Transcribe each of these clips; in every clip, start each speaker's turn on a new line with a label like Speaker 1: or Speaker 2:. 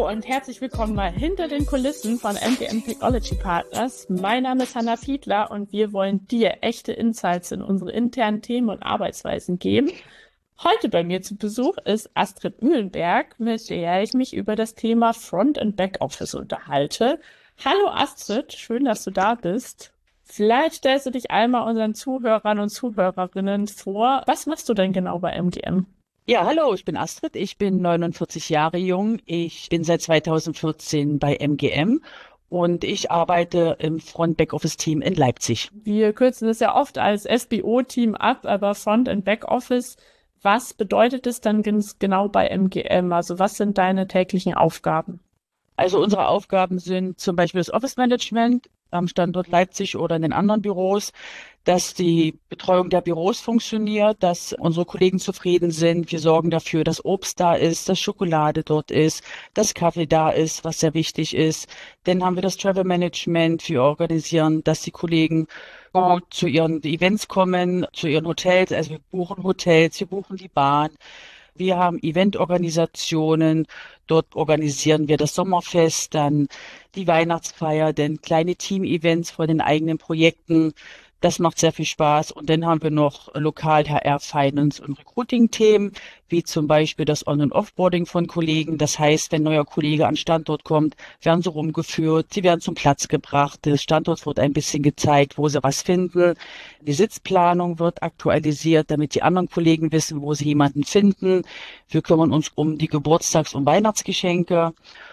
Speaker 1: und herzlich willkommen mal hinter den Kulissen von MGM Technology Partners. Mein Name ist Hannah Fiedler und wir wollen dir echte Insights in unsere internen Themen und Arbeitsweisen geben. Heute bei mir zu Besuch ist Astrid Mühlenberg, mit der ich mich über das Thema Front- und Backoffice unterhalte. Hallo Astrid, schön, dass du da bist. Vielleicht stellst du dich einmal unseren Zuhörern und Zuhörerinnen vor. Was machst du denn genau bei MGM?
Speaker 2: Ja, hallo, ich bin Astrid, ich bin 49 Jahre jung, ich bin seit 2014 bei MGM und ich arbeite im Front-Backoffice-Team in Leipzig.
Speaker 1: Wir kürzen es ja oft als FBO-Team ab, aber Front- und Backoffice, was bedeutet es dann ganz genau bei MGM? Also was sind deine täglichen Aufgaben?
Speaker 2: Also unsere Aufgaben sind zum Beispiel das Office-Management am Standort Leipzig oder in den anderen Büros, dass die Betreuung der Büros funktioniert, dass unsere Kollegen zufrieden sind. Wir sorgen dafür, dass Obst da ist, dass Schokolade dort ist, dass Kaffee da ist, was sehr wichtig ist. Dann haben wir das Travel Management. Wir organisieren, dass die Kollegen gut zu ihren Events kommen, zu ihren Hotels. Also wir buchen Hotels, wir buchen die Bahn. Wir haben Eventorganisationen. Dort organisieren wir das Sommerfest, dann die Weihnachtsfeier, dann kleine Team-Events vor den eigenen Projekten. Das macht sehr viel Spaß. Und dann haben wir noch lokal HR, Finance und Recruiting-Themen, wie zum Beispiel das On- und Offboarding von Kollegen. Das heißt, wenn ein neuer Kollege an den Standort kommt, werden sie rumgeführt, sie werden zum Platz gebracht. Der Standort wird ein bisschen gezeigt, wo sie was finden. Die Sitzplanung wird aktualisiert, damit die anderen Kollegen wissen, wo sie jemanden finden. Wir kümmern uns um die Geburtstags- und Weihnachtsgeschenke.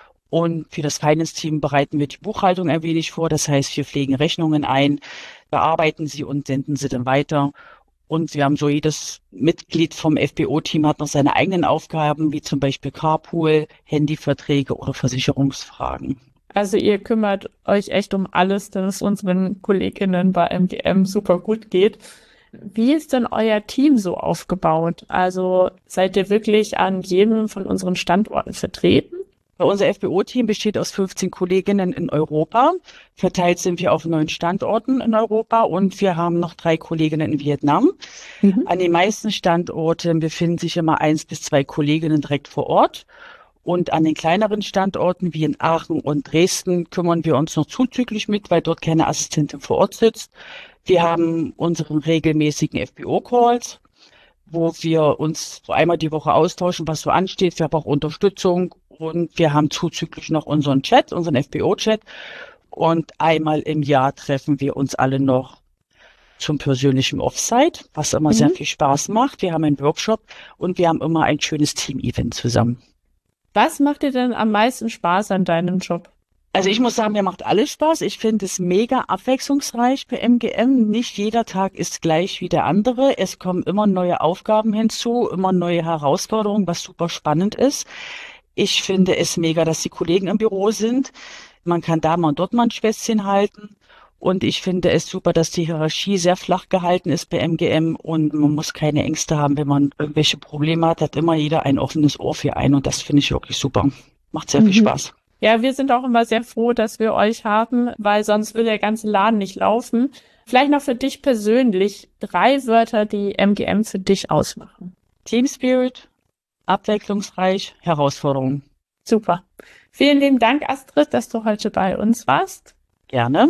Speaker 2: Und für das Finance-Team bereiten wir die Buchhaltung ein wenig vor. Das heißt, wir pflegen Rechnungen ein, bearbeiten sie und senden sie dann weiter. Und wir haben so jedes Mitglied vom FBO-Team hat noch seine eigenen Aufgaben, wie zum Beispiel Carpool, Handyverträge oder Versicherungsfragen.
Speaker 1: Also ihr kümmert euch echt um alles, dass es unseren Kolleginnen bei MGM super gut geht. Wie ist denn euer Team so aufgebaut? Also seid ihr wirklich an jedem von unseren Standorten vertreten?
Speaker 2: Unser FBO-Team besteht aus 15 Kolleginnen in Europa. Verteilt sind wir auf 9 Standorten in Europa und wir haben noch 3 Kolleginnen in Vietnam. An den meisten Standorten befinden sich immer 1 bis 2 Kolleginnen direkt vor Ort. Und an den kleineren Standorten wie in Aachen und Dresden kümmern wir uns noch zuzüglich mit, weil dort keine Assistentin vor Ort sitzt. Wir haben unseren regelmäßigen FBO-Calls, wo wir uns so einmal die Woche austauschen, was so ansteht. Wir haben auch Unterstützung und wir haben zuzüglich noch unseren Chat, unseren FBO-Chat. Und einmal im Jahr treffen wir uns alle noch zum persönlichen Offsite, was immer sehr viel Spaß macht. Wir haben einen Workshop und wir haben immer ein schönes Team-Event zusammen.
Speaker 1: Was macht dir denn am meisten Spaß an deinem Job?
Speaker 2: Also ich muss sagen, mir macht alles Spaß. Ich finde es mega abwechslungsreich bei MGM. Nicht jeder Tag ist gleich wie der andere. Es kommen immer neue Aufgaben hinzu, immer neue Herausforderungen, was super spannend ist. Ich finde es mega, dass die Kollegen im Büro sind. Man kann da mal und dort mal ein Späßchen halten. Und ich finde es super, dass die Hierarchie sehr flach gehalten ist bei MGM und man muss keine Ängste haben, wenn man irgendwelche Probleme hat immer jeder ein offenes Ohr für einen und das finde ich wirklich super. Macht sehr viel Spaß.
Speaker 1: Ja, wir sind auch immer sehr froh, dass wir euch haben, weil sonst würde der ganze Laden nicht laufen. Vielleicht noch für dich persönlich 3 Wörter, die MGM für dich ausmachen.
Speaker 2: Team Spirit, abwechslungsreich, Herausforderung.
Speaker 1: Super. Vielen lieben Dank, Astrid, dass du heute bei uns warst.
Speaker 2: Gerne.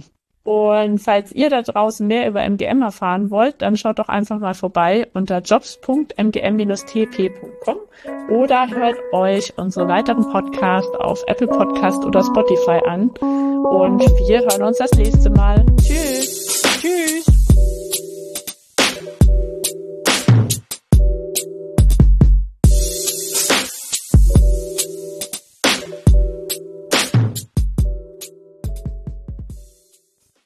Speaker 1: Und falls ihr da draußen mehr über MGM erfahren wollt, dann schaut doch einfach mal vorbei unter jobs.mgm-tp.com oder hört euch unsere weiteren Podcasts auf Apple Podcast oder Spotify an. Und wir hören uns das nächste Mal. Tschüss!